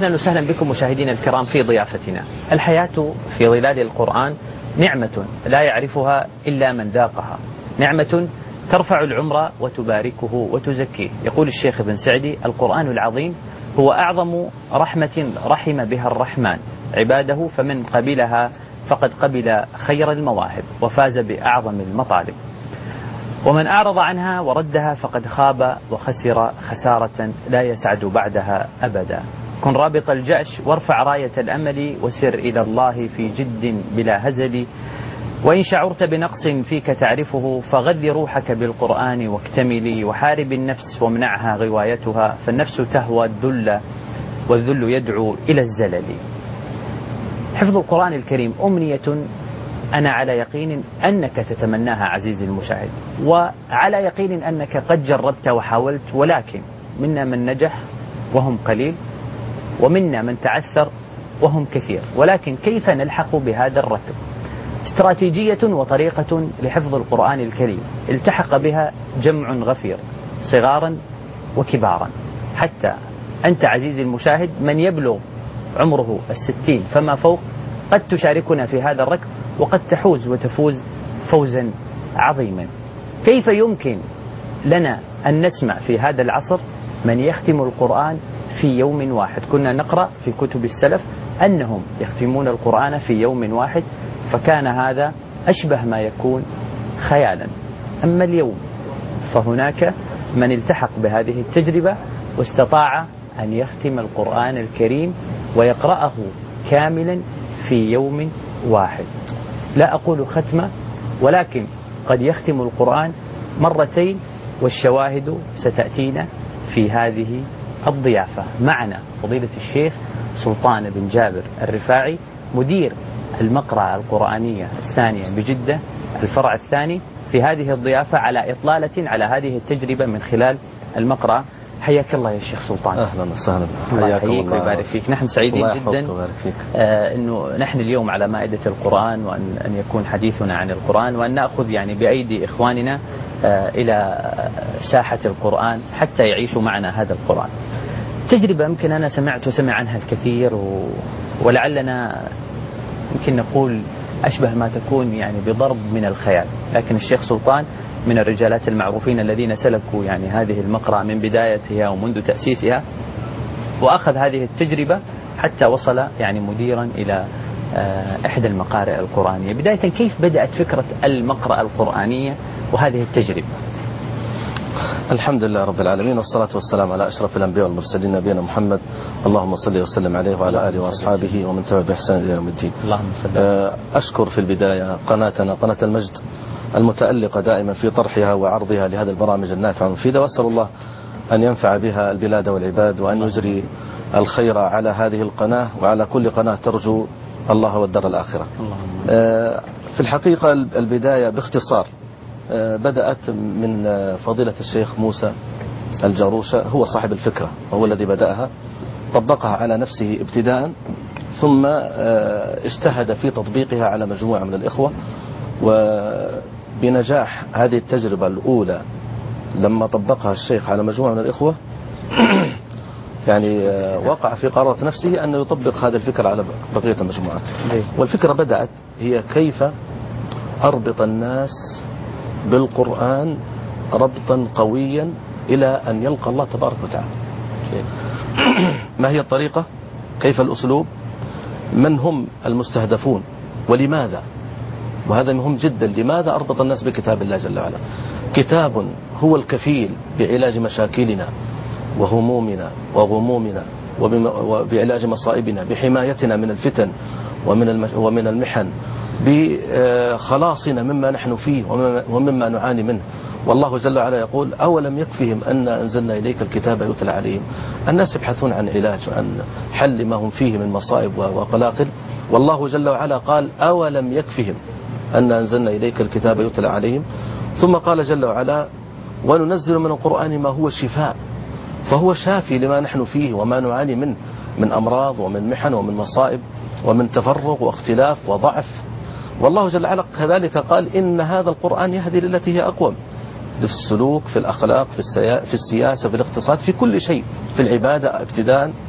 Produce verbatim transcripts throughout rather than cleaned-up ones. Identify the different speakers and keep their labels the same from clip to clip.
Speaker 1: أهلا وسهلا بكم مشاهدينا الكرام في ضيافتنا. الحياة في ظلال القرآن نعمة لا يعرفها إلا من ذاقها، نعمة ترفع العمر وتباركه وتزكيه. يقول الشيخ ابن سعدي: القرآن العظيم هو أعظم رحمة رحم بها الرحمن عباده، فمن قبلها فقد قبل خير المواهب وفاز بأعظم المطالب، ومن أعرض عنها وردها فقد خاب وخسر خسارة لا يسعد بعدها أبدا. كن رابط الجأش وارفع راية الأمل، وسر إلى الله في جد بلا هزل، وإن شعرت بنقص فيك تعرفه فغذ روحك بالقرآن واكتملي، وحارب النفس وامنعها غوايتها، فالنفس تهوى الذل والذل يدعو إلى الزلل. حفظ القرآن الكريم أمنية أنا على يقين أنك تتمناها عزيزي المشاهد، وعلى يقين أنك قد جربت وحاولت، ولكن منا من نجح وهم قليل، ومنا من تعثر وهم كثير. ولكن كيف نلحق بهذا الركب؟ استراتيجية وطريقة لحفظ القرآن الكريم التحق بها جمع غفير صغارا وكبارا، حتى أنت عزيزي المشاهد من يبلغ عمره الستين فما فوق قد تشاركنا في هذا الركب، وقد تحوز وتفوز فوزا عظيما. كيف يمكن لنا أن نسمع في هذا العصر من يختم القرآن في يوم واحد؟ كنا نقرأ في كتب السلف أنهم يختمون القرآن في يوم واحد، فكان هذا أشبه ما يكون خيالا. أما اليوم فهناك من التحق بهذه التجربة واستطاع أن يختم القرآن الكريم ويقرأه كاملا في يوم واحد. لا أقول ختمة، ولكن قد يختم القرآن مرتين، والشواهد ستأتينا في هذه الضيافة. معنا فضيلة الشيخ سلطان بن جابر الرفاعي، مدير المقرأة القرآنية الثانية بجدة الفرع الثاني، في هذه الضيافة على إطلالة على هذه التجربة من خلال المقرأة. حياك الله يا شيخ سلطان.
Speaker 2: أهلا وسهلا.
Speaker 1: الله يحييك ويبارك فيك. نحن سعيدين جدا آه أنه نحن اليوم على مائدة القرآن، وأن أن يكون حديثنا عن القرآن، وأن نأخذ يعني بأيدي إخواننا آه إلى ساحة القرآن حتى يعيشوا معنا هذا القرآن. تجربة يمكن أنا سمعت وسمع عنها الكثير، و... ولعلنا يمكن نقول أشبه ما تكون يعني بضرب من الخيال، لكن الشيخ سلطان من الرجالات المعروفين الذين سلكوا يعني هذه المقرأة من بدايتها ومنذ تأسيسها، وأخذ هذه التجربة حتى وصل يعني مديرا إلى إحدى المقارئ القرآنية. بداية كيف بدأت فكرة المقرأة القرآنية وهذه التجربة؟
Speaker 2: الحمد لله رب العالمين، والصلاة والسلام على أشرف الأنبياء والمرسلين نبينا محمد، اللهم صل وسلم عليه وعلى آله وأصحابه ومن تبع بإحسان إلى يوم الدين.
Speaker 1: اللهم صل.
Speaker 2: أشكر في البداية قناتنا قناة المجد المتألقة دائما في طرحها وعرضها لهذه البرامج النافعة والمفيدة، وأسأل الله أن ينفع بها البلاد والعباد، وأن يجري الخير على هذه القناة وعلى كل قناة ترجو الله والدار الآخرة. في الحقيقة البداية باختصار بدأت من فضيلة الشيخ موسى الجاروشة، هو صاحب الفكرة وهو الذي بدأها، طبقها على نفسه ابتداء، ثم اجتهد في تطبيقها على مجموعة من الإخوة، وبنجاح هذه التجربة الأولى لما طبقها الشيخ على مجموعة من الإخوة يعني وقع في قرارة نفسه أن يطبق هذه الفكرة على بقية المجموعات. والفكرة بدأت هي كيف أربط الناس بالقرآن ربطا قويا إلى أن يلقى الله تبارك وتعالى. ما هي الطريقة؟ كيف الأسلوب؟ من هم المستهدفون؟ ولماذا؟ وهذا مهم جدا. لماذا أربط الناس بكتاب الله جل وعلا؟ كتاب هو الكفيل بعلاج مشاكلنا وهمومنا وغمومنا، وبعلاج مصائبنا، بحمايتنا من الفتن ومن ومن المحن، بخلاصنا مما نحن فيه ومما نعاني منه. والله جل وعلا يقول: أولم يكفهم أن أنزلنا إليك الكتاب يتلى عليهم. الناس يبحثون عن علاج وعن حل ما هم فيه من مصائب وقلاقل، والله جل وعلا قال: أولم يكفهم أن أنزلنا إليك الكتاب يتلى عليهم. ثم قال جل وعلا: وننزل من القرآن ما هو شفاء. فهو شافي لما نحن فيه وما نعاني منه من أمراض ومن محن ومن مصائب ومن تفرق واختلاف وضعف. والله جل وعلا كذلك قال: إن هذا القرآن يهدي للتي هي أقوم، في السلوك، في الأخلاق، في, في السياسة، في الاقتصاد، في كل شيء، في العبادة ابتداء.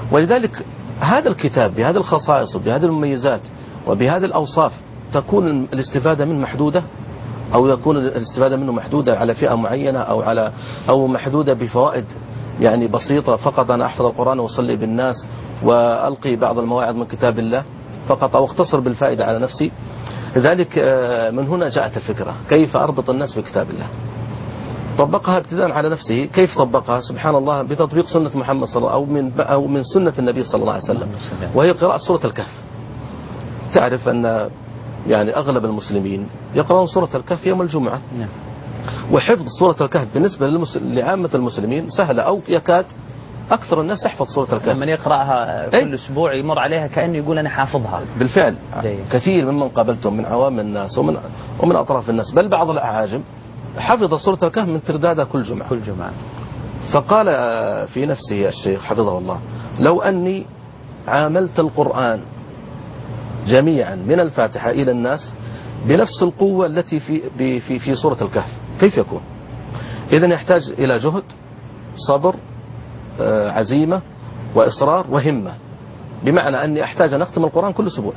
Speaker 2: ولذلك هذا الكتاب بهذه الخصائص وبهذه المميزات وبهذه الأوصاف تكون الاستفادة منه محدودة، أو يكون الاستفادة منه محدودة على فئة معينة، أو على أو محدودة بفوائد يعني بسيطة، فقط أنا أحفظ القرآن وأصلي بالناس وألقي بعض المواعظ من كتاب الله فقط، أو اختصر بالفائدة على نفسي. لذلك من هنا جاءت الفكرة، كيف أربط الناس بكتاب الله. طبقها ابتداء على نفسه. كيف طبقها؟ سبحان الله، بتطبيق سنة محمد صلى الله عليه وسلم، أو من أو من سنة النبي صلى الله عليه وسلم، وهي قراءة سورة الكهف. تعرف أن يعني أغلب المسلمين يقرأون سورة الكهف يوم الجمعة، وحفظ سورة الكهف بالنسبة لعامة المسلمين سهلة، أو يكاد أكثر الناس يحفظ سورة الكهف.
Speaker 1: من يقرأها كل أسبوع يمر عليها كأنه يقول أنا حافظها.
Speaker 2: بالفعل
Speaker 1: جيد.
Speaker 2: كثير ممن قابلتهم من عوام الناس ومن ومن أطراف الناس، بل بعض الأعاجم حفظ سورة الكهف من تردادها كل جمعة.
Speaker 1: كل جمعة.
Speaker 2: فقال في نفسه الشيخ حفظه الله: لو أني عاملت القرآن جميعا من الفاتحة إلى الناس بنفس القوة التي في في في سورة الكهف كيف يكون؟ إذن يحتاج إلى جهد، صبر، عزيمة وإصرار وهمة، بمعنى أني أحتاج أن أختم القرآن كل أسبوع.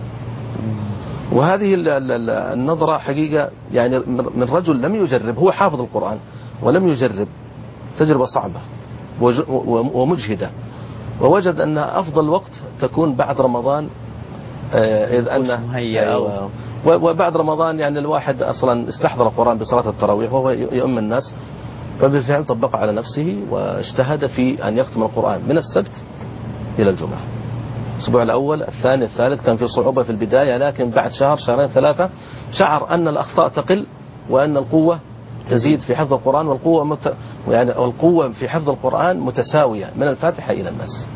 Speaker 2: وهذه النظرة حقيقة يعني من رجل لم يجرب، هو حافظ القرآن ولم يجرب، تجربة صعبة ومجهدة، ووجد أن أفضل وقت تكون بعد رمضان، إذ أنه أيوة، وبعد رمضان يعني الواحد أصلا استحضر القرآن بصلاة التراويح وهو يؤم الناس، فبالفعل طبق على نفسه واجتهد في أن يختم القرآن من السبت إلى الجمعة. الأسبوع الأول، الثاني، الثالث كان في صعوبة في البداية، لكن بعد شهر شهرين ثلاثة شعر أن الأخطاء تقل وأن القوة تزيد في حفظ القرآن، والقوة مت... يعني القوة في حفظ القرآن متساوية من الفاتحة إلى الناس.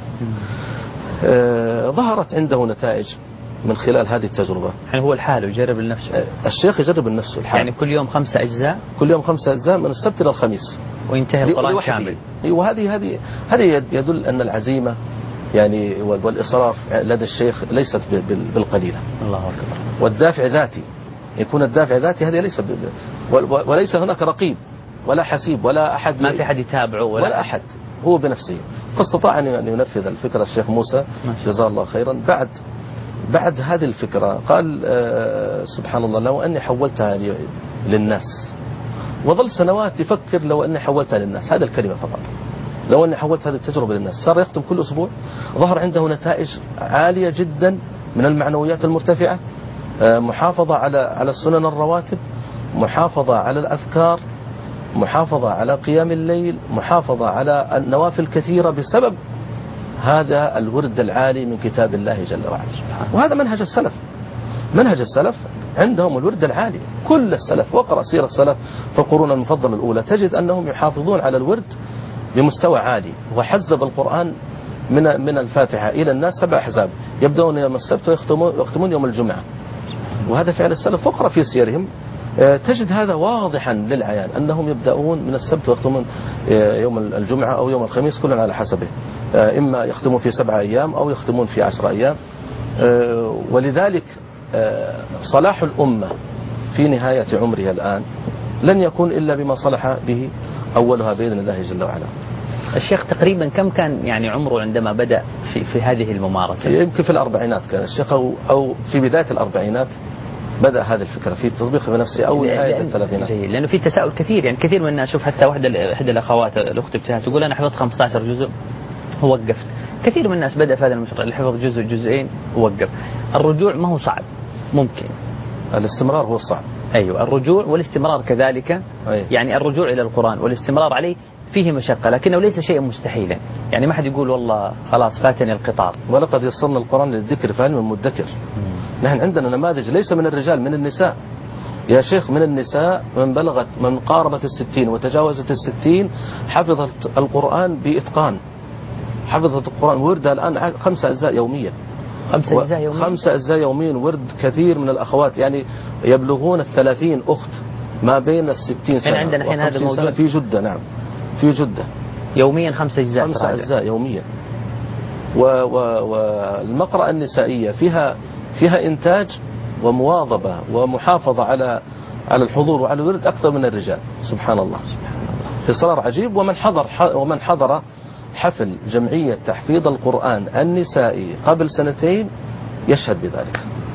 Speaker 2: آه... ظهرت عنده نتائج من خلال هذه التجربة.
Speaker 1: يعني هو الحال يجرب لنفسه.
Speaker 2: آه... الشيخ يجرب لنفسه الحال.
Speaker 1: يعني كل يوم خمسة أجزاء.
Speaker 2: كل يوم خمسة أجزاء من السبت إلى الخميس.
Speaker 1: وينتهي القرآن كامل.
Speaker 2: وهذه هذه هذه يدل أن العزيمة يعني والإصرار لدى الشيخ ليست بالقليلة.
Speaker 1: الله أكبر.
Speaker 2: والدافع ذاتي، يكون الدافع ذاتي، هذه ليس وليس هناك رقيب ولا حسيب ولا أحد،
Speaker 1: ما في حد يتابعه ولا,
Speaker 2: ولا أحد، هو بنفسه. فاستطاع أن ينفذ الفكرة الشيخ موسى جزاه الله خيرا. بعد بعد هذه الفكرة قال آه سبحان الله، لو أني حولتها للناس، وظل سنوات يفكر لو أني حولتها للناس، هذا الكلمة فقط، لو أني حولت هذه التجربة للناس. صار يختم كل أسبوع، ظهر عنده نتائج عالية جدا من المعنويات المرتفعة، محافظة على على السنن الرواتب، محافظة على الأذكار، محافظة على قيام الليل، محافظة على النوافل كثيرة بسبب هذا الورد العالي من كتاب الله جل وعلا. وهذا منهج السلف. منهج السلف عندهم الورد العالي، كل السلف، وقرأ سير السلف في القرون المفضلة الأولى تجد أنهم يحافظون على الورد بمستوى عالي. وحزب القرآن من من الفاتحة إلى الناس سبع أحزاب، يبدأون يوم السبت ويختمون يوم الجمعة. وهذا فعل السلف، وقرأ في سيرهم تجد هذا واضحا للعيان، أنهم يبدأون من السبت ويختمون يوم الجمعة أو يوم الخميس، كل على حسبه، إما يختمون في سبعة أيام أو يختمون في عشر أيام. ولذلك صلاح الأمة في نهاية عمرها الآن لن يكون إلا بما صلح به أولها بإذن الله جل وعلا.
Speaker 1: الشيخ تقريبا كم كان يعني عمره عندما بدأ في في هذه الممارسة؟
Speaker 2: يمكن في الأربعينات كان الشيخ، أو أو في بداية الأربعينات بدأ هذه الفكرة في تطبيقها بنفسه، أو نهاية الثلاثينات.
Speaker 1: لأنه في تساؤل كثير، يعني كثير من الناس، شوف حتى واحدة إحدى الأخوات الأخت بتاعها تقول أنا حفظت خمسة عشر جزء ووقفت. كثير من الناس بدأ في هذا المشروع اللي حفظ جزء جزئين ووقف. الرجوع ما هو صعب، ممكن.
Speaker 2: الاستمرار هو الصعب.
Speaker 1: أيوة، الرجوع والاستمرار كذلك.
Speaker 2: أيوة.
Speaker 1: يعني الرجوع إلى القرآن والاستمرار عليه فيه مشقة، لكنه ليس شيئا مستحيلا. يعني ما حد يقول والله خلاص فاتني القطار.
Speaker 2: ولقد يسرنا القرآن للذكر فهل من مدكر. نحن عندنا نماذج ليس من الرجال، من النساء يا شيخ. من النساء من بلغت من قاربت الستين وتجاوزت الستين حفظت القرآن بإتقان، حفظت القرآن وردها الآن خمسة أجزاء يوميا.
Speaker 1: خمسة أجزاء يوميا.
Speaker 2: خمسة أجزاء يوميا ورد. كثير من الأخوات يعني يبلغون الثلاثين أخت ما بين الستين سنة.
Speaker 1: يعني عندنا الحين هذا الموجود
Speaker 2: في جدة. نعم في جدة
Speaker 1: يوميا خمسة أجزاء.
Speaker 2: خمسة أجزاء يوميا. والمقرأة النسائية فيها فيها إنتاج ومواظبة ومحافظة على على الحضور وعلى الورد أكثر من الرجال. سبحان الله، إصرار عجيب. ومن حضر ومن حضر حفل جمعية تحفيظ القرآن النسائي قبل سنتين يشهد بذلك.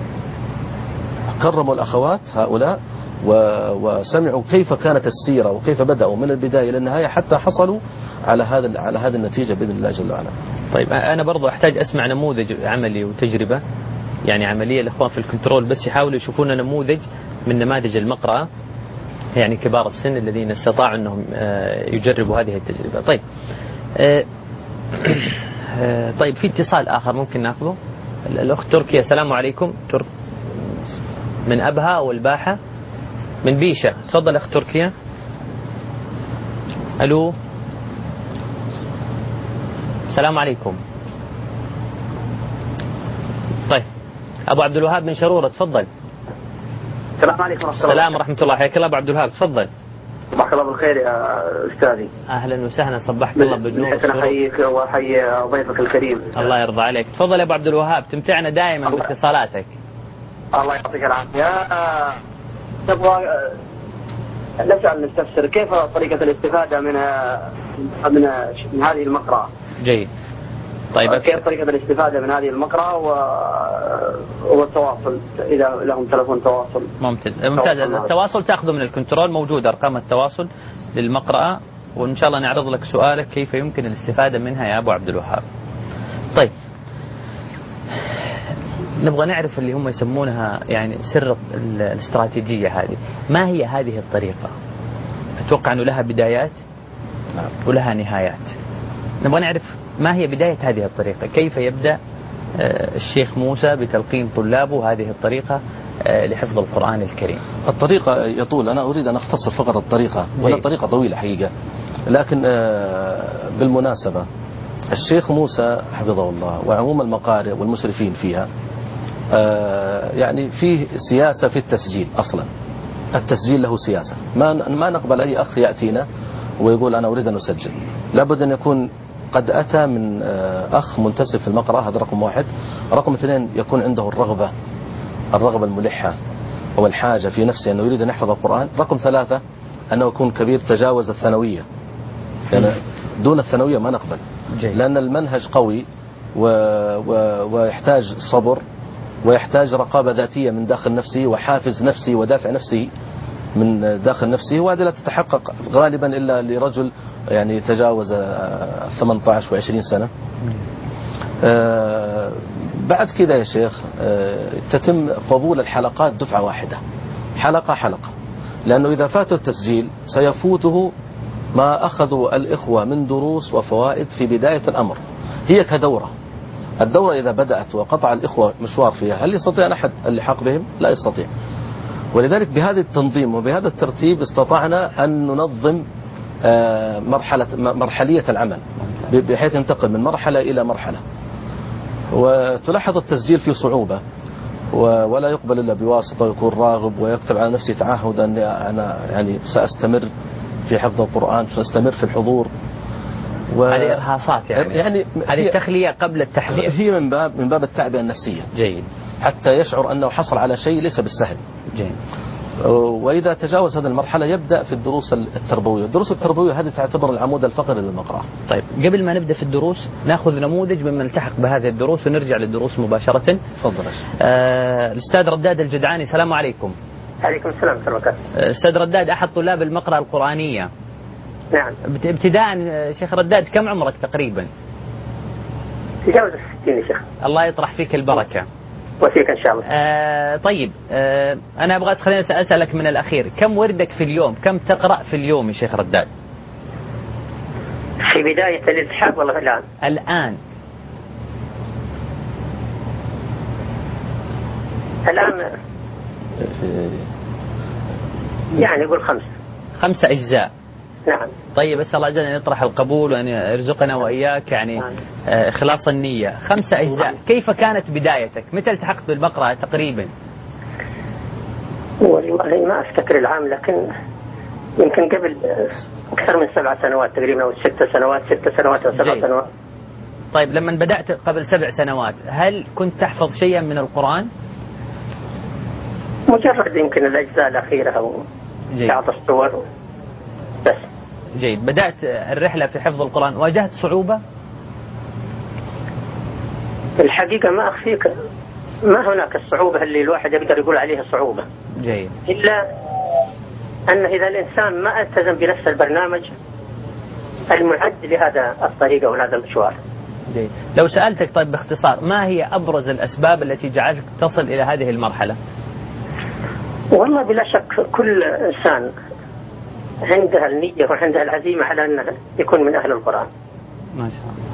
Speaker 2: كرموا الأخوات هؤلاء وسمعوا كيف كانت السيرة وكيف بدأوا من البداية للنهاية حتى حصلوا على هذا على هذه النتيجة بإذن الله جل وعلا.
Speaker 1: طيب أنا برضو أحتاج أسمع نموذج عملي وتجربة، يعني عملية الإخوان في الكنترول بس يحاولوا يشوفون نموذج من نماذج المقرأة، يعني كبار السن الذين استطاعوا أنهم يجربوا هذه التجربة. طيب طيب في اتصال آخر ممكن نأخذه. الأخت تركيا، السلام عليكم. ترك من أبها أو الباحة من بيشة، تفضل أخت تركيا. ألو، السلام عليكم. طيب أبو عبد الوهاب من شرورة، تفضل.
Speaker 3: السلام عليكم ورحمة الله.
Speaker 1: السلام ورحمة الله، حياك الله أبو عبد الوهاب، تفضل.
Speaker 3: صباحك الله بالخير يا أستاذي.
Speaker 1: أهلا وسهلا، صبحك الله بالنور.
Speaker 3: أنا أحييك وأحيي ضيفك الكريم.
Speaker 1: الله يرضى عليك، تفضل يا أبو عبد الوهاب، تمتعنا دائما باتصالاتك.
Speaker 3: الله يعطيك العافية. نبغى نسأل نستفسر كيف طريقة الاستفادة من من من هذه المقرأة.
Speaker 1: جيد. طيب
Speaker 3: كيف طريقة الاستفادة من هذه المقرأة والتواصل إذا لهم تلفون تواصل.
Speaker 1: ممتاز ممتاز. التواصل تأخذه من الكنترول، موجود أرقام التواصل للمقرأة، وإن شاء الله نعرض لك سؤالك كيف يمكن الاستفادة منها يا أبو عبد الوهاب. طيب نبغى نعرف اللي هم يسمونها يعني سر الاستراتيجية هذه، ما هي هذه الطريقة؟ أتوقع أنه لها بدايات ولها نهايات. نبغى نعرف ما هي بداية هذه الطريقة، كيف يبدأ الشيخ موسى بتلقين طلابه هذه الطريقة لحفظ القرآن الكريم.
Speaker 2: الطريقة يطول، أنا أريد أن أختصر فقط الطريقة، ولا طريقة طويلة حقيقة، لكن بالمناسبة الشيخ موسى حفظه الله وعموم المقارئ والمسرفين فيها يعني فيه سياسة في التسجيل. أصلا التسجيل له سياسة، ما ما نقبل أي أخ يأتينا ويقول أنا أريد أن أسجل، لابد أن يكون قد أتى من أخ منتسب في المقرأة، هذا رقم واحد. رقم اثنين يكون عنده الرغبة الرغبة الملحة أو الحاجة في نفسه أنه يريد أن يحفظ القرآن. رقم ثلاثة أنه يكون كبير تجاوز الثانوية، يعني دون الثانوية ما نقبل، لأن المنهج قوي و... و... ويحتاج صبر ويحتاج رقابة ذاتية من داخل نفسه وحافز نفسي ودافع نفسي من داخل نفسه، وهذه لا تتحقق غالبا إلا لرجل يعني تجاوز ثمانية عشر وعشرين سنة. آه بعد كذا يا شيخ آه تتم قبول الحلقات دفعة واحدة، حلقة حلقة، لأنه إذا فات التسجيل سيفوته ما أخذوا الإخوة من دروس وفوائد في بداية الأمر. هي كدورة، الدورة إذا بدأت وقطع الإخوة مشوار فيها، هل يستطيع أحد اللحاق بهم؟ لا يستطيع. ولذلك بهذا التنظيم وبهذا الترتيب استطعنا أن ننظم مرحلة مرحلية العمل بحيث ينتقل من مرحلة إلى مرحلة. وتلاحظ التسجيل فيه صعوبة ولا يقبل إلا بواسطة، ويكون راغب ويكتب على نفسه تعهد أن أنا يعني سأستمر في حفظ القرآن، سأستمر في الحضور.
Speaker 1: هذه إرهاصات يعني, يعني هذه تخلية قبل التحضير،
Speaker 2: هي من باب من باب التعبئة النفسية.
Speaker 1: جيد.
Speaker 2: حتى يشعر أنه حصل على شيء ليس بالسهل.
Speaker 1: جيد.
Speaker 2: وإذا تجاوز هذه المرحلة يبدأ في الدروس التربوية. الدروس التربوية هذه تعتبر العمود الفقري للمقرأة.
Speaker 1: طيب قبل ما نبدأ في الدروس نأخذ نموذج ممن التحق بهذه الدروس ونرجع للدروس مباشرة.
Speaker 2: تفضل.
Speaker 1: آه الأستاذ رداد الجدعاني، السلام عليكم.
Speaker 3: عليكم السلام ورحمة الله.
Speaker 1: أستاذ رداد أحد طلاب المقرأة القرآنية.
Speaker 3: نعم.
Speaker 1: ابتداء شيخ رداد كم عمرك تقريبا؟
Speaker 3: تجاوز الستين يا شيخ.
Speaker 1: الله يطرح فيك البركة.
Speaker 3: وفيك إن شاء الله.
Speaker 1: آه طيب آه أنا أبغى خليني أسألك من الأخير، كم وردك في اليوم؟ كم تقرأ في اليوم يا شيخ رداد؟
Speaker 3: في بداية الالتحاق والله الآن؟
Speaker 1: الآن
Speaker 3: الآن يعني يقول خمس
Speaker 1: خمسة أجزاء.
Speaker 3: نعم.
Speaker 1: طيب أسأل الله عز وجل أن يطرح القبول وأن يرزقنا وإياك يعني آه إخلاص النية. خمسة أجزاء، كيف كانت بدايتك؟ متى التحقت بالمقرأة تقريبا؟
Speaker 3: والله ما أفتكر العام، لكن يمكن قبل أكثر من سبع سنوات تقريبا أو ست سنوات ست سنوات أو سبع
Speaker 1: جيد.
Speaker 3: سنوات.
Speaker 1: طيب لما بدأت قبل سبع سنوات هل كنت تحفظ شيئا من القرآن؟
Speaker 3: مجرد يمكن الأجزاء الأخيرة أو بعض الصور بس.
Speaker 1: جيد. بدأت الرحلة في حفظ القرآن، واجهت صعوبة؟
Speaker 3: الحقيقة ما أخفيك ما هناك الصعوبة اللي الواحد يقدر يقول عليها صعوبة.
Speaker 1: جيد.
Speaker 3: إلا أن إذا الإنسان ما التزم بنفس البرنامج المعد لهذا الطريق ولهذا المشوار.
Speaker 1: جيد. لو سألتك طيب باختصار، ما هي أبرز الأسباب التي جعلتك تصل إلى هذه المرحلة؟
Speaker 3: والله بلا شك كل إنسان عندها النية وعندها العزيمة على أنه يكون من أهل القرآن.
Speaker 1: ما شاء الله.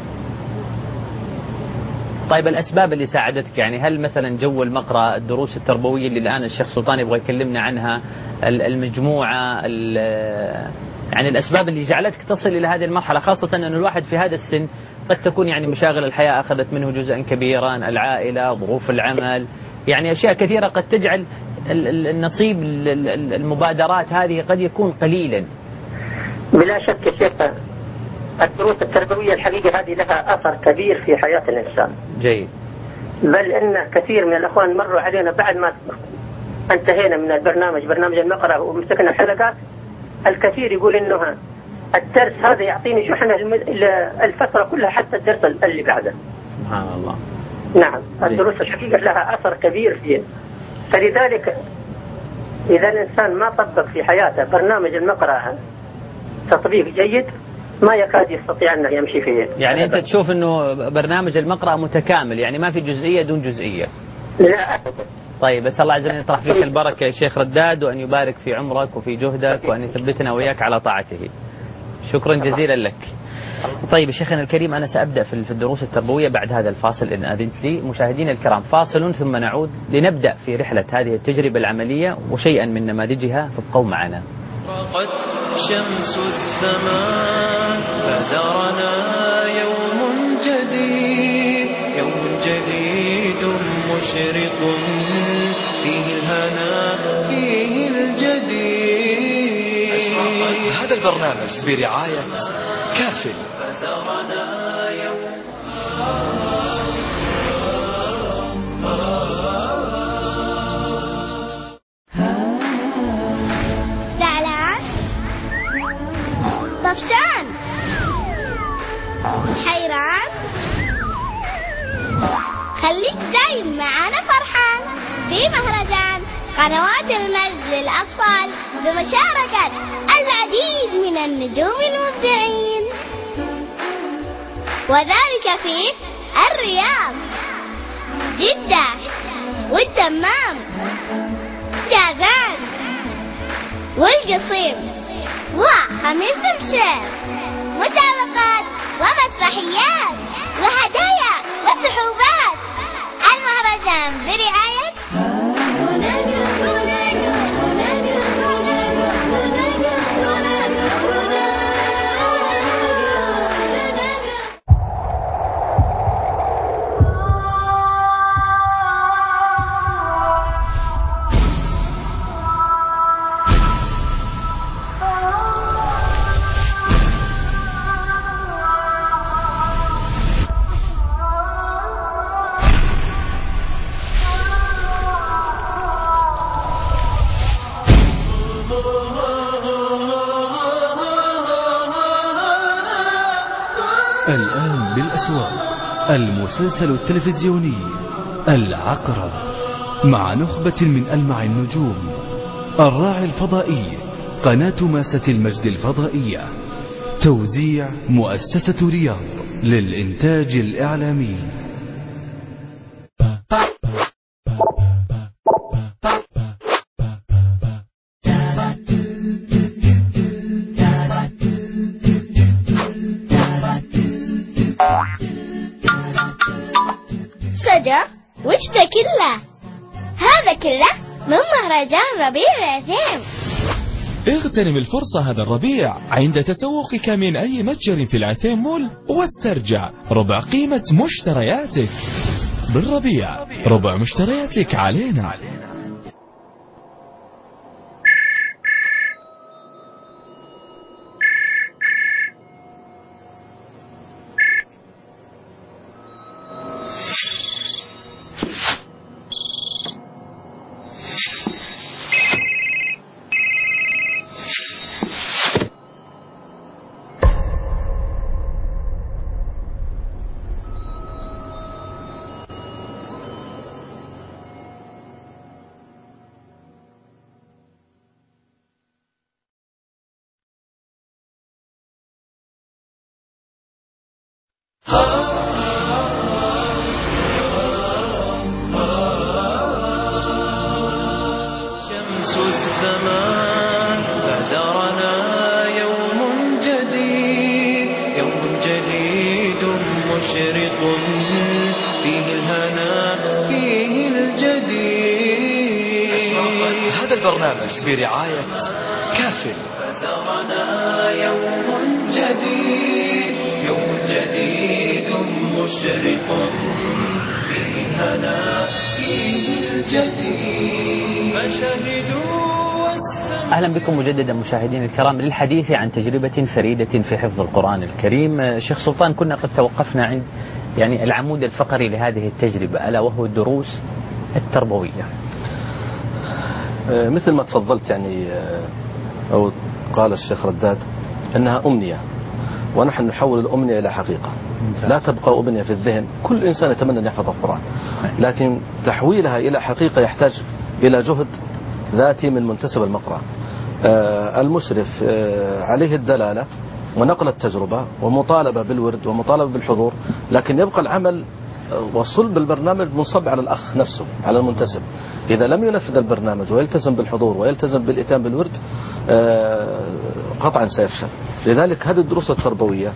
Speaker 1: طيب الأسباب اللي ساعدتك، يعني هل مثلا جو المقرأ، الدروس التربوية اللي الآن الشيخ سلطان يبغى يكلمنا عنها، المجموعة، يعني الأسباب اللي جعلتك تصل إلى هذه المرحلة، خاصة أن الواحد في هذا السن قد تكون يعني مشاغل الحياة أخذت منه جزءا كبيرا، العائلة، ظروف العمل، يعني أشياء كثيرة قد تجعل النصيب المبادرات هذه قد يكون قليلا.
Speaker 3: بلا شك يا شيخ الدروس التربوية الحقيقة هذه لها أثر كبير في حياة الإنسان.
Speaker 1: جيد.
Speaker 3: بل إن كثير من الأخوان مروا علينا بعد ما انتهينا من البرنامج برنامج المقرأ ومسكنا الحلقات، الكثير يقول إنه الدرس هذا يعطيني شحنة الفترة كلها حتى الدرس اللي بعده.
Speaker 1: سبحان الله.
Speaker 3: نعم الدروس الحقيقة لها أثر كبير فيه. فلذلك إذا الإنسان ما طبق في حياته برنامج المقرأ تطبيق جيد ما يكاد يستطيع أنه يمشي فيه.
Speaker 1: يعني أنت تشوف أنه برنامج المقرأ متكامل، يعني ما في جزئية دون جزئية؟
Speaker 3: لا أبدا.
Speaker 1: طيب بس الله عز وجل يطرح فيك البركة يا شيخ رداد، وأن يبارك في عمرك وفي جهدك، وأن يثبتنا وإياك على طاعته. شكرا جزيلا لك. طيب شيخنا الكريم، أنا سأبدأ في الدروس التربوية بعد هذا الفاصل إن أذنت لي. مشاهدينا الكرام، فاصل ثم نعود لنبدأ في رحلة هذه التجربة العملية وشيئا من نماذجها، فابقوا معنا.
Speaker 4: رقت شمس الزمان فزرنا يوم جديد، يوم جديد مشرق فيه الهنا فيه الجديد.
Speaker 5: هذا البرنامج برعاية كافل.
Speaker 4: فزرنا يوم
Speaker 6: طفشان، حيران، خليك دايم معانا فرحان في مهرجان قنوات المجد للأطفال بمشاركة العديد من النجوم المبدعين، وذلك في الرياض، جدة، والدمام، جازان، والقصيم، وخميس مشير. مسابقات ومسرحيات وهدايا وسحوبات. المهرجان برعاية
Speaker 7: الآن بالأسواق المسلسل التلفزيوني العقرب مع نخبة من ألمع النجوم. الراعي الفضائي قناة ماسة المجد الفضائية. توزيع مؤسسة رياض للإنتاج الإعلامي.
Speaker 6: وش ذا كله؟ هذا كله من مهرجان ربيع العثيم.
Speaker 8: اغتنم الفرصة هذا الربيع عند تسوقك من أي متجر في العثيم مول واسترجع ربع قيمة مشترياتك. بالربيع ربع مشترياتك علينا.
Speaker 4: شمس الزمان فزرنا يوم جديد، يوم جديد مشرق فيه الهنا فيه الجديد.
Speaker 5: هذا البرنامج برعاية كافل.
Speaker 4: فزرنا يوم جديد، يوم جديد مشرق فيه الهنا فيه الجديد. فشهدوا واستمعوا.
Speaker 1: أهلا بكم مجددا مشاهدين الكرام للحديث عن تجربة فريدة في حفظ القرآن الكريم. شيخ سلطان، كنا قد توقفنا عند يعني العمود الفقري لهذه التجربة، ألا وهو الدروس التربوية.
Speaker 2: مثل ما تفضلت يعني أو قال الشيخ رداد أنها أمنية، ونحن نحول الأمنية إلى حقيقة. لا تبقى أمنية في الذهن، كل إنسان يتمنى أن يحفظ القرآن، لكن تحويلها إلى حقيقة يحتاج إلى جهد ذاتي من منتسب المقرأ. المشرف عليه الدلالة ونقل التجربة ومطالبة بالورد ومطالبة بالحضور، لكن يبقى العمل وصلب البرنامج منصب على الأخ نفسه، على المنتسب. إذا لم ينفذ البرنامج ويلتزم بالحضور ويلتزم بالإتيان بالورد قطعا سيفشل. لذلك هذه الدروس التربوية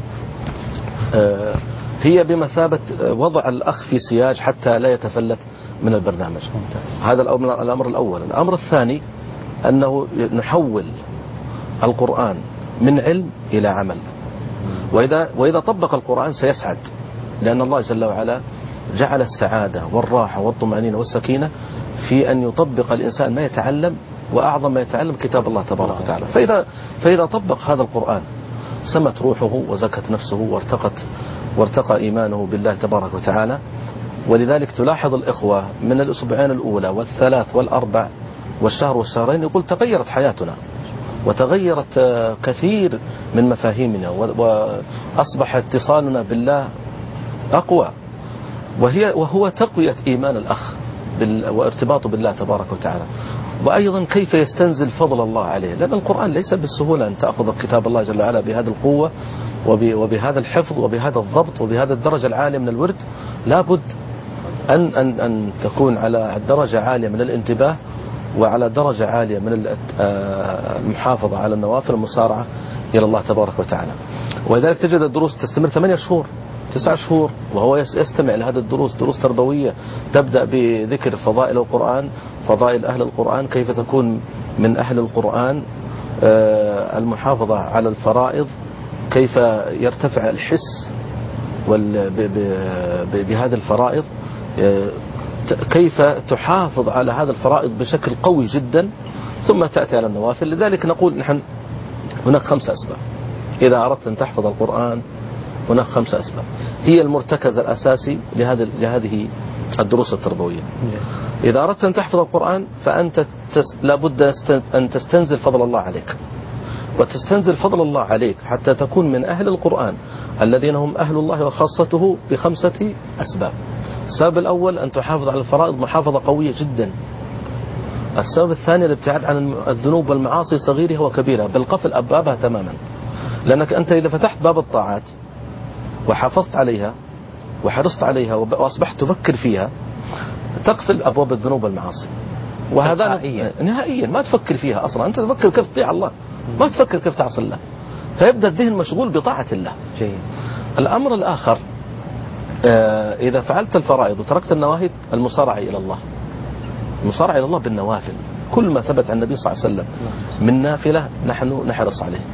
Speaker 2: هي بمثابة وضع الأخ في سياج حتى لا يتفلت من البرنامج. هذا الأمر الأول. الأمر الثاني أنه نحول القرآن من علم إلى عمل، وإذا, وإذا طبق القرآن سيسعد، لأن الله جل وعلا جعل السعادة والراحة والطمأنينة والسكينة في أن يطبق الإنسان ما يتعلم، وأعظم ما يتعلم كتاب الله تبارك وتعالى. فإذا, فإذا طبق هذا القرآن سمت روحه وزكت نفسه وارتقت وارتقى إيمانه بالله تبارك وتعالى. ولذلك تلاحظ الإخوة من الأسبوعين الأولى والثلاث والأربع والشهر والشهرين يقول تغيرت حياتنا وتغيرت كثير من مفاهيمنا، وأصبح اتصالنا بالله أقوى، وهي وهو تقوية إيمان الأخ وارتباطه بالله تبارك وتعالى. وأيضا كيف يستنزل فضل الله عليه، لأن القرآن ليس بالسهولة أن تأخذ كتاب الله جل وعلا بهذه القوة وبهذا الحفظ وبهذا الضبط وبهذا الدرجة العالية من الورد. لابد أن, أن, أن تكون على درجة عالية من الانتباه وعلى درجة عالية من المحافظة على النوافل المسارعة إلى الله تبارك وتعالى. ولذلك تجد الدروس تستمر ثمانية شهور تسعة شهور وهو يستمع لهذه الدروس، دروس تربوية تبدأ بذكر فضائل القرآن، فضائل أهل القرآن، كيف تكون من أهل القرآن، المحافظة على الفرائض، كيف يرتفع الحس بهذه الفرائض، كيف تحافظ على هذا الفرائض بشكل قوي جدا، ثم تأتي على النوافل. لذلك نقول نحن هناك خمسة أسباب إذا أردت أن تحفظ القرآن. هناك خمسة أسباب هي المرتكز الأساسي لهذه لهذه الدروس التربوية. إذا أردت أن تحفظ القرآن فأنت تس... لابد أن تستنزل فضل الله عليك، وتستنزل فضل الله عليك حتى تكون من أهل القرآن الذين هم أهل الله وخاصته بخمسة أسباب. السبب الأول أن تحافظ على الفرائض محافظة قوية جدا. السبب الثاني الابتعاد عن الذنوب والمعاصي صغيرها وكبيرها، بل قفل أبوابها تماما، لأنك أنت إذا فتحت باب الطاعات وحافظت عليها وحرصت عليها وأصبحت تفكر فيها تقفل أبواب الذنوب والمعاصي. وهذا نهائيا نهائيا ما تفكر فيها أصلا، أنت تفكر كيف تطيع الله، ما تفكر كيف تعصي الله، فيبدأ الذهن مشغول بطاعة الله. جيد. الأمر الآخر إذا فعلت الفرائض وتركت النواهي، المصارعة إلى الله، المصارعة إلى الله بالنوافل. كل ما ثبت عن النبي صلى الله عليه وسلم من نافلة نحن نحرص عليه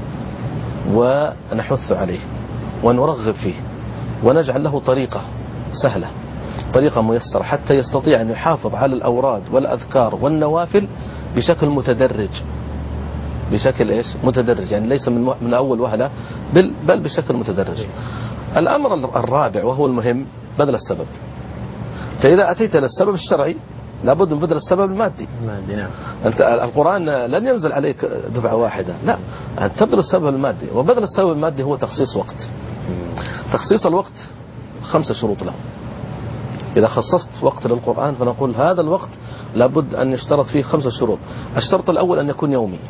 Speaker 2: ونحث عليه ونرغب فيه ونجعل له طريقة سهلة، طريقة ميسرة، حتى يستطيع أن يحافظ على الأوراد والأذكار والنوافل بشكل متدرج. بشكل إيش؟ متدرج، يعني ليس من من أول وهلة، بل بل بشكل متدرج. الأمر الرابع وهو المهم بذل السبب. فإذا أتيت للسبب الشرعي لابد من بذل السبب المادي. نعم. أنت القرآن لن ينزل عليك دفعة واحدة، لا، أن تبذل السبب المادي. وبذل السبب المادي هو تخصيص وقت. تخصيص الوقت خمسة شروط له. إذا خصصت وقت للقرآن فنقول هذا الوقت لابد أن يشترط فيه خمسة شروط. الشرط الأول أن يكون يومي.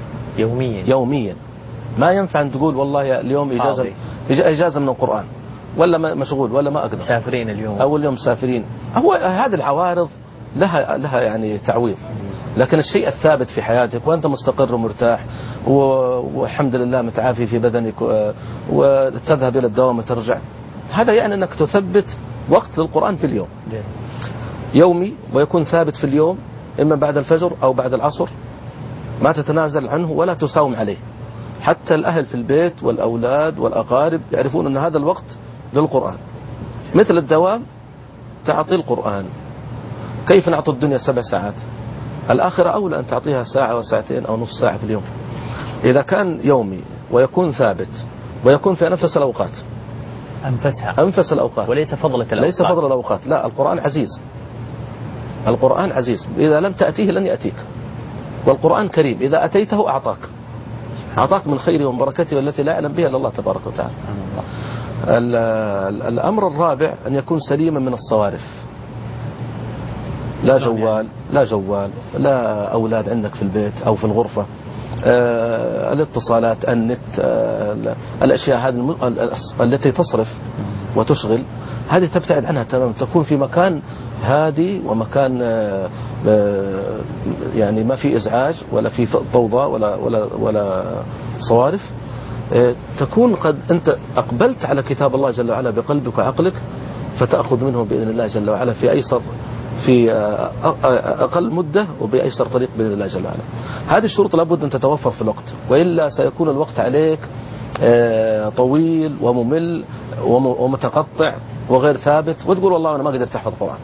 Speaker 2: يوميا. يوميا. ما ينفع أن تقول والله اليوم إجازة إجازة من القرآن، ولا مشغول ولا ما أقدر،
Speaker 1: مسافرين اليوم،
Speaker 2: أول يوم مسافرين. هو هذه العوارض لها لها يعني تعويض، لكن الشيء الثابت في حياتك وأنت مستقر ومرتاح والحمد لله متعافي في بدنك وتذهب إلى الدوام وترجع، هذا يعني أنك تثبت وقت للقرآن في اليوم يومي، ويكون ثابت في اليوم إما بعد الفجر أو بعد العصر، ما تتنازل عنه ولا تساوم عليه. حتى الأهل في البيت والأولاد والأقارب يعرفون أن هذا الوقت للقرآن. مثل الدوام تعطي القرآن. كيف نعطي الدنيا سبع ساعات؟ الآخرة أولى أن تعطيها ساعة وساعتين أو نصف ساعة في اليوم. إذا كان يومي ويكون ثابت ويكون في أنفس الأوقات،
Speaker 1: أنفسها
Speaker 2: أنفس الأوقات
Speaker 1: وليس فضلة الأوقات،
Speaker 2: ليس فضل الأوقات، لا، القرآن عزيز، القرآن عزيز، إذا لم تأتيه لن يأتيك، والقرآن كريم، إذا أتيته أعطاك أعطاك من خيره وبركته التي لا يعلم بها إلا الله تبارك وتعالى. الأمر الرابع أن يكون سليما من الصوارف، لا جوال لا جوال لا أولاد عندك في البيت أو في الغرفة، آه الاتصالات، النت، آه الأشياء هذه التي تصرف وتشغل، هذه تبتعد عنها تماما، تكون في مكان هادي ومكان آه آه يعني ما في إزعاج ولا في ضوضاء ولا ولا ولا صوارف، آه تكون قد أنت أقبلت على كتاب الله جل وعلا بقلبك وعقلك، فتأخذ منه بإذن الله جل وعلا في أيسر في أقل مدة وبأيسر طريق بإذن الله جل وعلا. هذه الشروط لابد أن تتوفر في الوقت، وإلا سيكون الوقت عليك طويل وممل ومتقطع وغير ثابت، وتقول والله أنا ما قدرت أحفظ القرآن.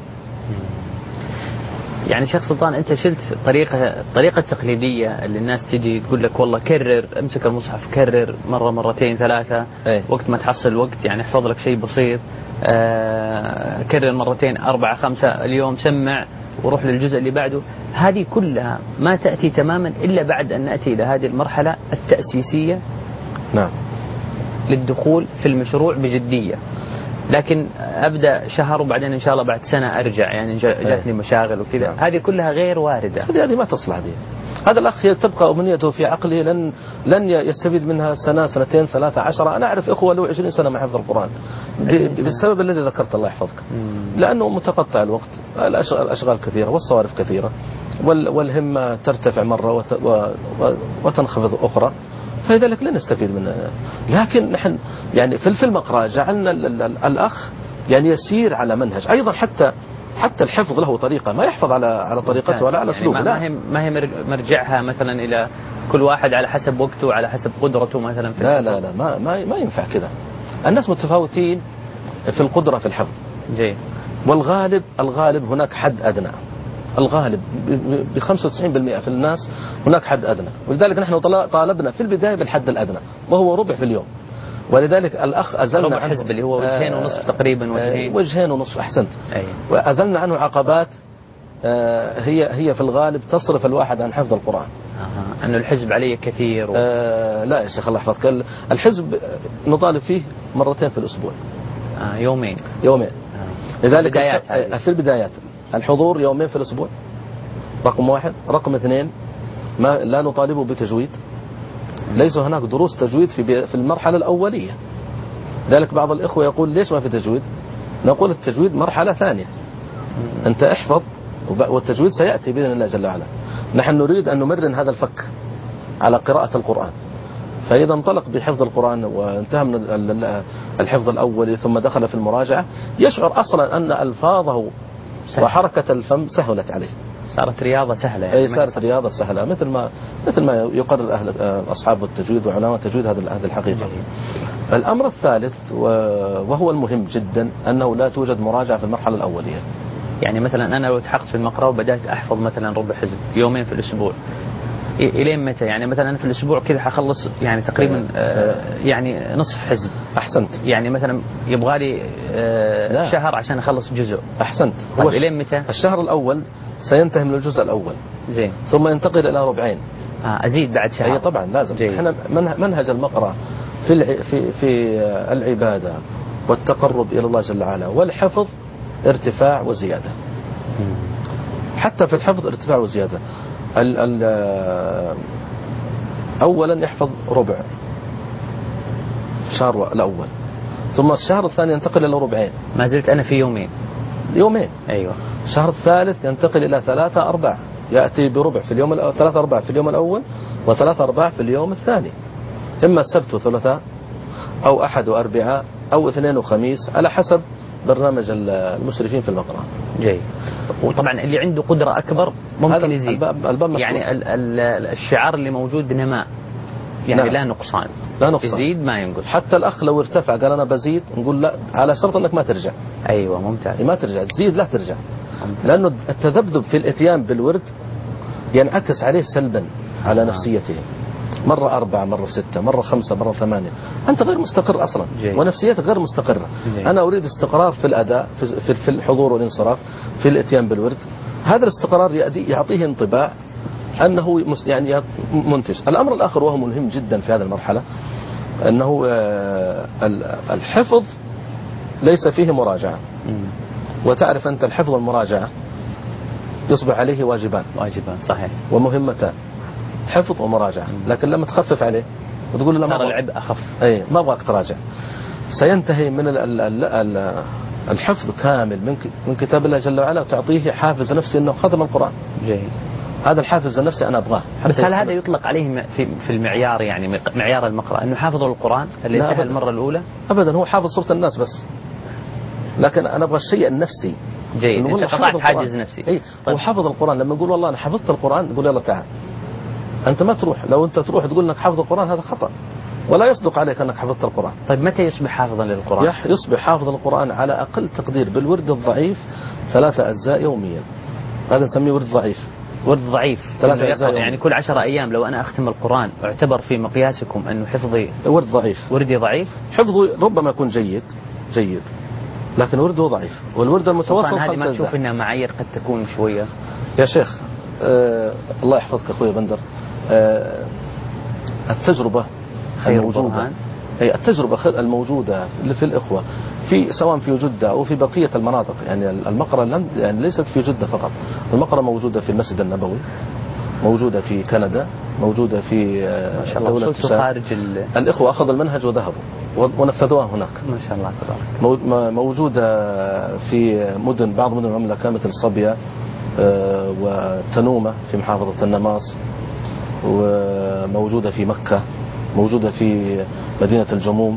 Speaker 1: يعني شيخ سلطان أنت شلت طريقة الطريقة التقليدية اللي الناس تجي تقول لك والله كرر، امسك المصحف كرر مرة مرتين ثلاثة،
Speaker 2: أيه.
Speaker 1: وقت ما تحصل وقت يعني احفظ لك شيء بسيط، آه كرر مرتين أربعة خمسة اليوم، سمع وروح للجزء اللي بعده. هذه كلها ما تأتي تماما إلا بعد أن نأتي إلى هذه المرحلة التأسيسية
Speaker 2: نعم
Speaker 1: للدخول في المشروع بجدية. لكن أبدأ شهر وبعدين إن شاء الله بعد سنة أرجع، يعني جاتني مشاغل وكذا، نعم. هذه كلها غير واردة،
Speaker 2: هذه ما تصلح دي. هذا الأخ تبقى أمنيته في عقله، لن لن يستفيد منها سنة سنتين ثلاثة عشرة. أنا أعرف إخوة له عشرين سنة ما حفظ القرآن بالسبب الذي ذكرت، الله يحفظك، لأنه متقطع الوقت، الأشغال كثيرة والصوارف كثيرة والهمة ترتفع مرة وتنخفض أخرى، فلذلك لا نستفيد منها. لكن نحن يعني في المقرأ جعلنا الأخ يعني يسير على منهج أيضا، حتى حتى الحفظ له طريقة، ما يحفظ على على طريقته ولا على أسلوبه،
Speaker 1: يعني ما هي ما هي مرجعها مثلا إلى كل واحد على حسب وقته وعلى حسب قدرته مثلا في
Speaker 2: لا لا لا ما ما ما ينفع كذا. الناس متفاوتين في القدرة في الحفظ،
Speaker 1: جيد،
Speaker 2: والغالب الغالب هناك حد أدنى، الغالب ب خمسة وتسعين بالمئة في الناس هناك حد أدنى، ولذلك نحن طالبنا في البداية بالحد الأدنى وهو ربع في اليوم، ولذلك الأخ أزلنا
Speaker 1: ربع حزب اللي هو وجهين ونصف تقريبا، وجهين
Speaker 2: وجهين ونصف أحسنت،
Speaker 1: أي.
Speaker 2: وأزلنا عنه عقبات هي هي في الغالب تصرف الواحد عن حفظ القرآن.
Speaker 1: آه. أنه الحزب عليه كثير و...
Speaker 2: آه لا يا شيخ الله يحفظك، الحزب نطالب فيه مرتين في الأسبوع،
Speaker 1: آه يومين
Speaker 2: يومين
Speaker 1: آه.
Speaker 2: لذلك
Speaker 1: البدايات
Speaker 2: في البدايات الحضور يومين في الأسبوع رقم واحد. رقم اثنين ما لا نطالبه بتجويد، ليس هناك دروس تجويد في في المرحلة الأولية. ذلك بعض الإخوة يقول ليش ما في تجويد؟ نقول التجويد مرحلة ثانية، أنت احفظ والتجويد سيأتي بإذن الله جل وعلا. نحن نريد أن نمرن هذا الفك على قراءة القرآن، فإذا انطلق بحفظ القرآن وانتهى من الحفظ الأولي ثم دخل في المراجعة، يشعر أصلا أن ألفاظه سهل. وحركة الفم سهلت عليه،
Speaker 1: صارت رياضة سهلة يعني.
Speaker 2: أي صارت رياضة سهلة، مثل ما مثل ما يقرر أهل أصحاب التجويد وعلماء التجويد، هذا هذه الحقيقة. الأمر الثالث وهو المهم جدا أنه لا توجد مراجعة في المرحلة الأولية.
Speaker 1: يعني مثلا أنا لو تحققت في المقرأة وبدأت أحفظ مثلا ربع حزب يومين في الأسبوع، إلين متى؟ يعني مثلا أنا في الأسبوع كذا حخلص يعني تقريبا آه يعني نصف حزب.
Speaker 2: أحسنت.
Speaker 1: يعني مثلا يبغالي آه شهر عشان أخلص جزء.
Speaker 2: أحسنت.
Speaker 1: طيب إلين متى؟
Speaker 2: الشهر الأول سينتهي من الجزء الأول،
Speaker 1: زين،
Speaker 2: ثم ينتقل إلى ربعين.
Speaker 1: آه أزيد بعد شهر.
Speaker 2: أي طبعا لازم. إحنا منهج المقرأة في الع... في في العبادة والتقرب إلى الله جل وعلا والحفظ ارتفاع وزيادة. حتى في الحفظ ارتفاع وزيادة. ال ال أولا يحفظ ربع الشهر الأول، ثم الشهر الثاني ينتقل إلى ربعين.
Speaker 1: ما زلت أنا في يومين
Speaker 2: يومين.
Speaker 1: أيوة.
Speaker 2: الشهر الثالث ينتقل إلى ثلاثة أرباع، يأتي بربع في اليوم الأول، ثلاثة أرباع في اليوم الأول وثلاثة أرباع في اليوم الثاني، إما السبت وثلاثاء أو أحد وأربعاء أو اثنين وخميس على حسب برنامج المشرفين في المقرأة.
Speaker 1: جيد. وطبعا اللي عنده قدرة أكبر ممكن يزيد.
Speaker 2: الباب الباب
Speaker 1: يعني ال ال الشعار اللي موجود نماء، يعني نعم. لا نقصان،
Speaker 2: لا نقصان،
Speaker 1: يزيد ما ينقص.
Speaker 2: حتى الأخ لو ارتفع قال أنا بزيد، نقول لا على شرط أنك ما ترجع.
Speaker 1: أيوة ممتاز.
Speaker 2: ما ترجع، تزيد لا ترجع.
Speaker 1: ممتاز.
Speaker 2: لأنه التذبذب في الإتيان بالورد ينعكس عليه سلبا على آه. نفسيته. مرة أربعة، مرة ستة، مرة خمسة، مرة ثمانية، أنت غير مستقر أصلا.
Speaker 1: جيد.
Speaker 2: ونفسيتك غير مستقرة. جيد. أنا أريد استقرار في الأداء، في في الحضور والانصراف، في الإتيان بالورد. هذا الاستقرار يعطيه انطباع أنه يعني منتج. الأمر الآخر وهو مهم جدا في هذه المرحلة أنه الحفظ ليس فيه مراجعة. وتعرف أنت الحفظ والمراجعة يصبح عليه واجبان.
Speaker 1: واجبان صحيح.
Speaker 2: ومهمتان، حفظ ومراجعة. لكن لما تخفف عليه وتقول له
Speaker 1: صار العبء أخف،
Speaker 2: أي ما أبغاك تراجع، سينتهي من ال ال ال الحفظ كامل من من كتاب الله جل وعلا، وتعطيه حافز نفسي أنه ختم القرآن.
Speaker 1: جيد.
Speaker 2: هذا الحافز النفسي أنا أبغاه.
Speaker 1: بس هل هذا يطلق عليه في في المعيار، يعني معيار المقرأة أنه حافظ القرآن اللي انتهى المرة الأولى؟
Speaker 2: أبدا، هو حافظ صورة الناس بس، لكن أنا أبغى الشيء النفسي.
Speaker 1: جيد. أنت قطعت حاجز نفسي.
Speaker 2: أي. طيب. وحافظ القرآن لما نقول والله أنا حفظت القرآن، نقول يلا تعال. أنت ما تروح، لو أنت تروح تقول أنك حافظ القرآن هذا خطأ، ولا يصدق عليك أنك حفظت القرآن.
Speaker 1: طيب متى يصبح حافظا للقرآن؟
Speaker 2: يصبح حافظ القرآن على أقل تقدير بالورد الضعيف ثلاثة أجزاء يوميا. هذا نسميه ورد ضعيف.
Speaker 1: ورد ضعيف
Speaker 2: ثلاثة أجزاء
Speaker 1: يعني كل عشرة أيام لو أنا أختم القرآن اعتبر في مقياسكم أنه حفظي
Speaker 2: ورد ضعيف.
Speaker 1: وردي ضعيف.
Speaker 2: حفظه ربما يكون جيد جيد لكن ورده ضعيف. والورد المتوسط خمسة أجزاء.
Speaker 1: هذه ما تشوف أنها معايير قد تكون شوية
Speaker 2: يا شيخ؟ آه الله يحفظك أخوي بندر. آه التجربة الموجودة، أي التجربة الموجودة في الإخوة في سواء في جدة أو في بقية المناطق، يعني المقرأة لم يعني ليست في جدة فقط، المقرأة موجودة في المسجد النبوي، موجودة في كندا، موجودة في دولة
Speaker 1: خارج.
Speaker 2: الإخوة أخذوا المنهج وذهبوا ونفذوها هناك
Speaker 1: ما شاء الله تبارك.
Speaker 2: موجودة في مدن بعض مدن المملكة مثل صبيا وتنومة في محافظة النماص، وموجودة في مكة، موجودة في مدينة الجموم.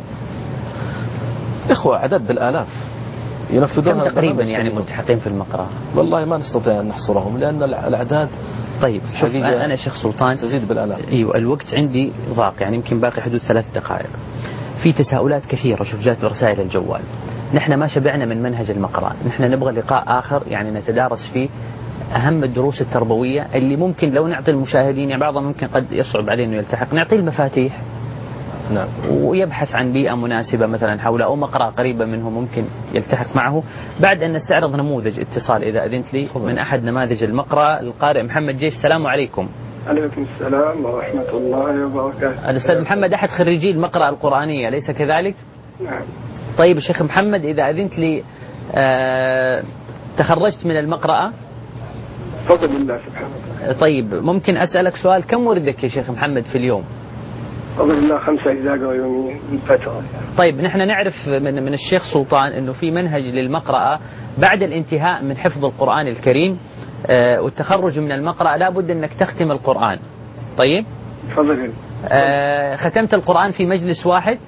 Speaker 2: إخوة عدد بالآلاف ينفذون.
Speaker 1: كم تقريبا يعني ملتحقين في المقرأة؟
Speaker 2: والله ما نستطيع أن نحصرهم لأن الأعداد.
Speaker 1: طيب شوف أنا شيخ سلطان
Speaker 2: تزيد بالآلاف.
Speaker 1: أيوة الوقت عندي ضاق، يعني يمكن باقي حدود ثلاث دقائق. في تساؤلات كثيرة شوف جات برسائل الجوال. نحن ما شبعنا من منهج المقرأة، نحن نبغى لقاء آخر يعني نتدارس فيه أهم الدروس التربوية اللي ممكن لو نعطي المشاهدين، يعني بعضهم ممكن قد يصعب عليه إنه يلتحق، نعطيه المفاتيح.
Speaker 2: نعم.
Speaker 1: ويبحث عن بيئة مناسبة مثلا حوله أو مقرأة قريبة منه ممكن يلتحق معه، بعد أن نستعرض نموذج اتصال إذا أذنت لي من أحد نماذج المقرأة. القارئ محمد جيش، السلام عليكم.
Speaker 9: عليكم السلام ورحمة الله وبركاته.
Speaker 1: الأستاذ محمد أحد خريجي المقرأة القرآنية أليس كذلك؟
Speaker 9: نعم.
Speaker 1: طيب الشيخ محمد إذا أذنت لي آه تخرجت من المقرأة
Speaker 9: بفضل الله سبحانه وتعالى.
Speaker 1: طيب ممكن أسألك سؤال، كم وردك يا شيخ محمد في اليوم؟
Speaker 9: بفضل الله خمسة أجزاء يوميا من فترة.
Speaker 1: طيب نحن نعرف من من الشيخ سلطان إنه في منهج للمقرأة بعد الانتهاء من حفظ القرآن الكريم آه والتخرج من المقرأة لابد أنك تختم القرآن. طيب
Speaker 9: بفضل
Speaker 1: آه ختمت القرآن في مجلس واحد؟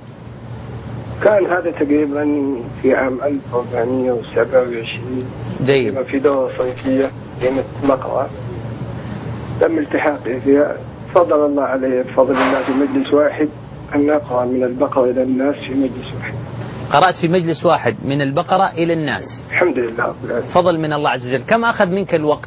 Speaker 9: كان هذا تقريبا في عام ألف وأربعمائة وسبعة وعشرين.
Speaker 1: جيد.
Speaker 9: في دورة صيفية قيمة مقرأة تم التحاقي فيها، فضل الله علي بفضل الله في مجلس واحد أن أقرأ من البقرة إلى الناس في مجلس واحد.
Speaker 1: قرأت في مجلس واحد من البقرة إلى الناس؟
Speaker 9: الحمد لله.
Speaker 1: فضل من الله عز وجل. كم أخذ منك الوقت؟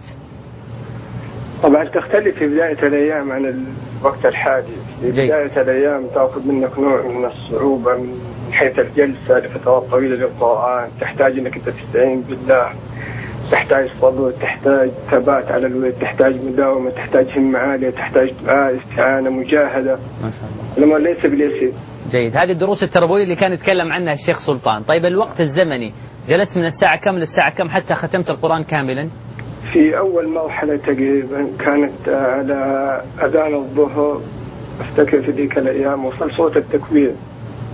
Speaker 9: طبعا تختلف في بداية الأيام عن الوقت الحالي. في بداية الأيام تأخذ منك نوع من الصعوبة من حيث الجلسة لفترات طويلة للقرآن، تحتاج أنك تستعين بالله، تحتاج صبر، تحتاج ثبات على الورد، تحتاج مداومة، تحتاج همة عالية، تحتاج دعاء، استعانة، مجاهدة.
Speaker 1: ما شاء الله.
Speaker 9: لما ليس باليسير.
Speaker 1: جيد. هذه الدروس التربوية اللي كان يتكلم عنها الشيخ سلطان. طيب الوقت الزمني جلست من الساعة كم للساعة كم حتى ختمت القرآن كاملا؟
Speaker 9: في أول مرحلة تقريبا كانت على أذان الظهر، أفتكر في ذيك الأيام وصل صوت التكبير.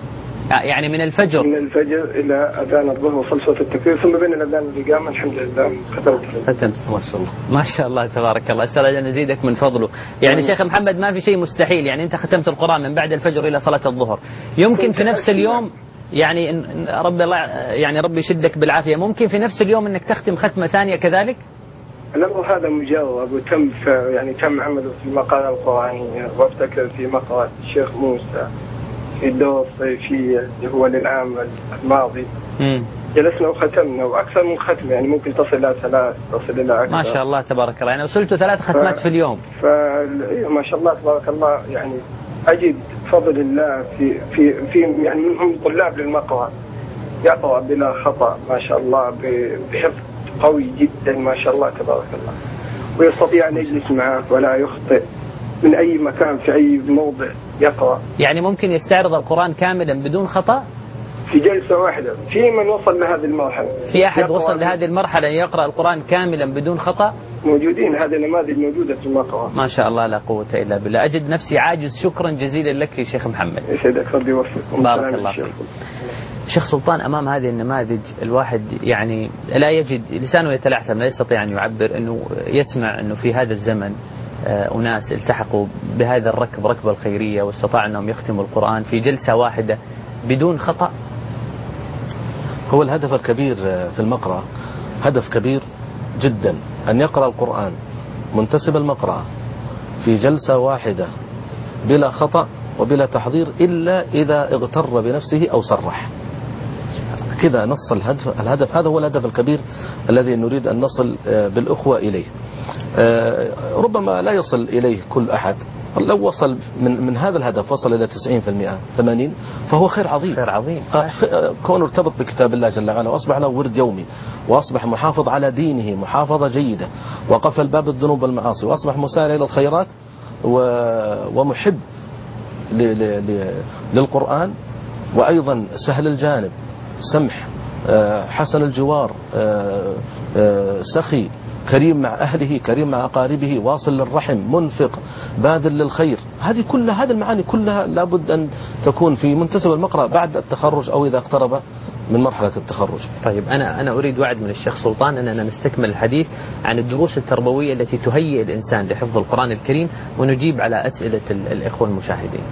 Speaker 1: يعني من الفجر
Speaker 9: من الفجر إلى أذان الظهر وصل صوت التكبير، ثم بين الأذان والإقامة الحمد لله ختمت.
Speaker 1: ختمت ما شاء الله ما شاء الله تبارك الله. أسأل أن نزيدك من فضله. يعني شيخ محمد ما في شيء مستحيل، يعني أنت ختمت القرآن من بعد الفجر إلى صلاة الظهر، يمكن في نفس اليوم يعني رب الله يعني ربي يشدك بالعافية، ممكن في نفس اليوم أنك تختم ختمة ثانية كذلك؟
Speaker 9: الأمر هذا مجرب وتم يعني تم عمله في المقالة القرآنية، وافتكر في مقالة الشيخ موسى في الدورة الصيفية اللي هو للعام الماضي. مم. جلسنا وختمنا وأكثر من ختمة، يعني ممكن تصل إلى ثلاث تصل إلى أكثر.
Speaker 1: ما شاء الله تبارك الله، يعني وصلتوا ثلاث ختمات ف... في اليوم.
Speaker 9: ف ما شاء الله تبارك الله، يعني أجد فضل الله في في في يعني منهم طلاب للمقرأ يقرأ بلا خطأ ما شاء الله بحفظ قوي جدا ما شاء الله تبارك الله، ويستطيع أن يجلس معك ولا يخطئ من أي مكان في أي موضع يقرأ.
Speaker 1: يعني ممكن يستعرض القرآن كاملا بدون خطأ
Speaker 9: في جلسة واحدة. في من وصل لهذه المرحلة،
Speaker 1: في أحد وصل لهذه المرحلة يقرأ القرآن كاملا بدون خطأ؟
Speaker 9: موجودين، هذه النماذج موجودة في المقرأ.
Speaker 1: ما شاء الله لا قوة إلا بالله. أجد نفسي عاجز. شكرا جزيلا لك يا شيخ محمد.
Speaker 9: يسعدك ربي يوفقك.
Speaker 1: بارك الله فيك. شيخ سلطان، أمام هذه النماذج الواحد يعني لا يجد لسانه يتلعثم، لا يستطيع أن يعبر، أنه يسمع أنه في هذا الزمن أناس التحقوا بهذا الركب ركب الخيرية واستطاع أنهم يختموا القرآن في جلسة واحدة بدون خطأ.
Speaker 2: هو الهدف الكبير في المقرأة هدف كبير جدا، أن يقرأ القرآن منتسب المقرأة في جلسة واحدة بلا خطأ وبلا تحضير إلا إذا اغتر بنفسه أو صرح. كذا نص الهدف. الهدف هذا هو الهدف الكبير الذي نريد أن نصل بالأخوة إليه. ربما لا يصل إليه كل أحد، لو وصل من من هذا الهدف وصل إلى تسعين بالمئة ثمانين فهو خير عظيم.
Speaker 1: خير عظيم.
Speaker 2: كونه ارتبط بكتاب الله جل وعلا وأصبح له ورد يومي، وأصبح محافظ على دينه محافظة جيدة، وقفل باب الذنوب والمعاصي، وأصبح مسارع إلى الخيرات ومحب للقرآن، وأيضا سهل الجانب، سمح، حسن الجوار، سخي، كريم مع أهله، كريم مع أقاربه، واصل للرحم، منفق، باذل للخير. هذه كلها هذه المعاني كلها لابد أن تكون في منتسب المقرأ بعد التخرج أو إذا اقترب من مرحلة التخرج.
Speaker 1: طيب أنا أنا أريد وعد من الشيخ سلطان أننا نستكمل الحديث عن الدروس التربوية التي تهيئ الإنسان لحفظ القرآن الكريم، ونجيب على أسئلة الإخوة المشاهدين.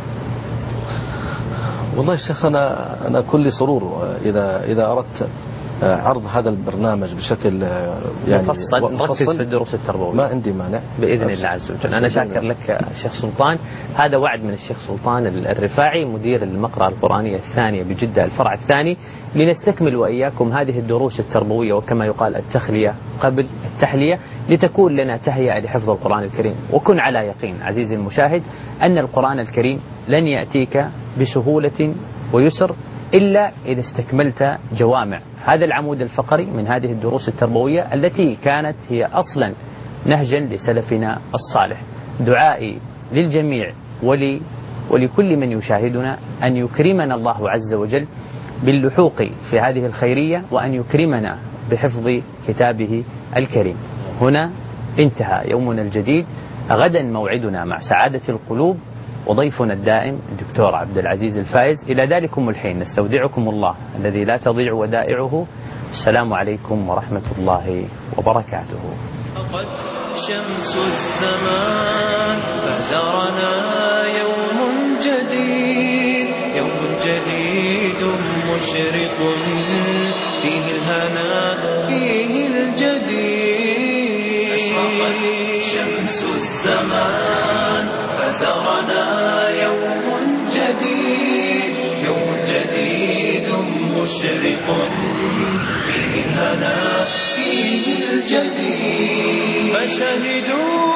Speaker 2: والله يا شيخ أنا أنا كل سرور إذا إذا أردت عرض هذا البرنامج بشكل يعني
Speaker 1: مفصل نركز في الدروس التربوية،
Speaker 2: ما عندي مانع
Speaker 1: بإذن الله عز وجل. أنا شاكر لك شيخ سلطان. هذا وعد من الشيخ سلطان الرفاعي مدير المقرأة القرآنية الثانية بجدة الفرع الثاني، لنستكمل وإياكم هذه الدروس التربوية، وكما يقال التخلية قبل التحلية، لتكون لنا تهيئة لحفظ القرآن الكريم. وكن على يقين عزيزي المشاهد أن القرآن الكريم لن يأتيك بسهولة ويسر إلا إذا استكملت جوامع هذا العمود الفقري من هذه الدروس التربوية التي كانت هي أصلا نهجا لسلفنا الصالح. دعائي للجميع ولي ولكل من يشاهدنا أن يكرمنا الله عز وجل باللحوق في هذه الخيرية، وأن يكرمنا بحفظ كتابه الكريم. هنا انتهى يومنا الجديد. غدا موعدنا مع سعادة القلوب وضيفنا الدائم الدكتور عبد العزيز الفايز. إلى ذلكم الحين نستودعكم الله الذي لا تضيع ودائعه. السلام عليكم ورحمة الله وبركاته.
Speaker 4: شمس الزمان فزرنا يوم جديد، يوم جديد مشرق فيه الهنا فيه الجديد. أشرقت شمس الزمان فزرنا يوم جديد، يوم جديد مشرق فيه الهنا فيه الجديد. فشهدوا